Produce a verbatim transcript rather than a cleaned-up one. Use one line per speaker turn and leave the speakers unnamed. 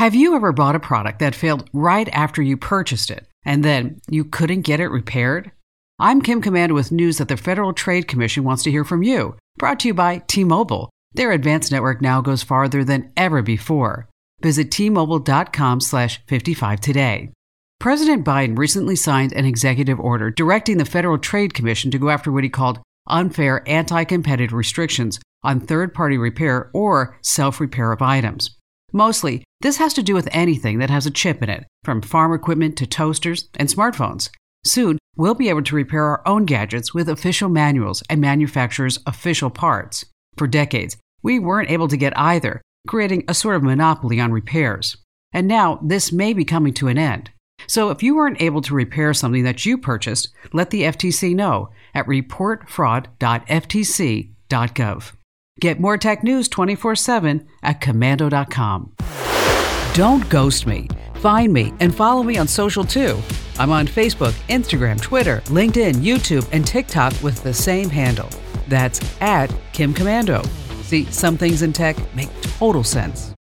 Have you ever bought a product that failed right after you purchased it, and then you couldn't get it repaired? I'm Kim Komando with news that the Federal Trade Commission wants to hear from you. Brought to you by T-Mobile. Their advanced network now goes farther than ever before. Visit T-Mobile.com slash 55 today. President Biden recently signed an executive order directing the Federal Trade Commission to go after what he called unfair anti-competitive restrictions on third-party repair or self-repair of items. Mostly, this has to do with anything that has a chip in it, from farm equipment to toasters and smartphones. Soon, we'll be able to repair our own gadgets with official manuals and manufacturers' official parts. For decades, we weren't able to get either, creating a sort of monopoly on repairs. And now, this may be coming to an end. So if you weren't able to repair something that you purchased, let the F T C know at report fraud dot f t c dot gov. Get more tech news twenty-four seven at komando dot com. Don't ghost me. Find me and follow me on social too. I'm on Facebook, Instagram, Twitter, LinkedIn, YouTube, and TikTok with the same handle. That's at Kim Komando. See, some things in tech make total sense.